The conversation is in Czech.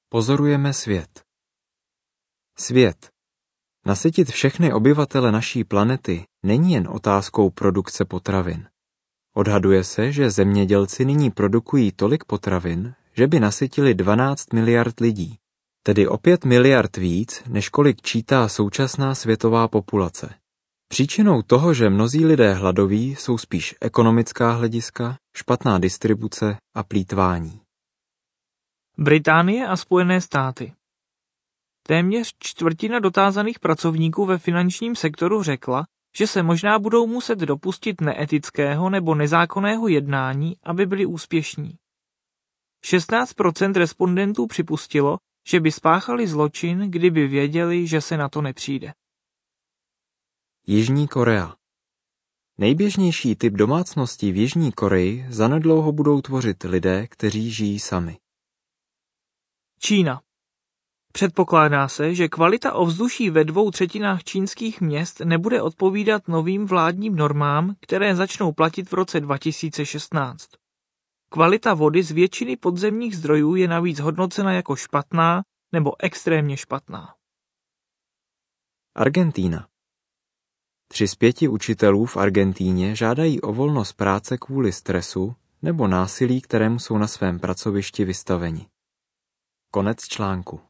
Pozorujeme svět. Svět. Nasytit všechny obyvatele naší planety není jen otázkou produkce potravin. Odhaduje se, že zemědělci nyní produkují tolik potravin, že by nasytili 12 miliard lidí, tedy o 5 miliard víc, než kolik čítá současná světová populace. Příčinou toho, že mnozí lidé hladoví, jsou spíš ekonomická hlediska, špatná distribuce a plýtvání. Británie a Spojené státy. Téměř čtvrtina dotázaných pracovníků ve finančním sektoru řekla, že se možná budou muset dopustit neetického nebo nezákonného jednání, aby byli úspěšní. 16% respondentů připustilo, že by spáchali zločin, kdyby věděli, že se na to nepřijde. Jižní Korea. Nejběžnější typ domácností v Jižní Koreji zanedlouho budou tvořit lidé, kteří žijí sami. Čína. Předpokládá se, že kvalita ovzduší ve 2/3 čínských měst nebude odpovídat novým vládním normám, které začnou platit v roce 2016. Kvalita vody z většiny podzemních zdrojů je navíc hodnocena jako špatná nebo extrémně špatná. Argentína. 3 z 5 učitelů v Argentíně žádají o volno z práce kvůli stresu nebo násilí, kterému jsou na svém pracovišti vystaveni. Konec článku.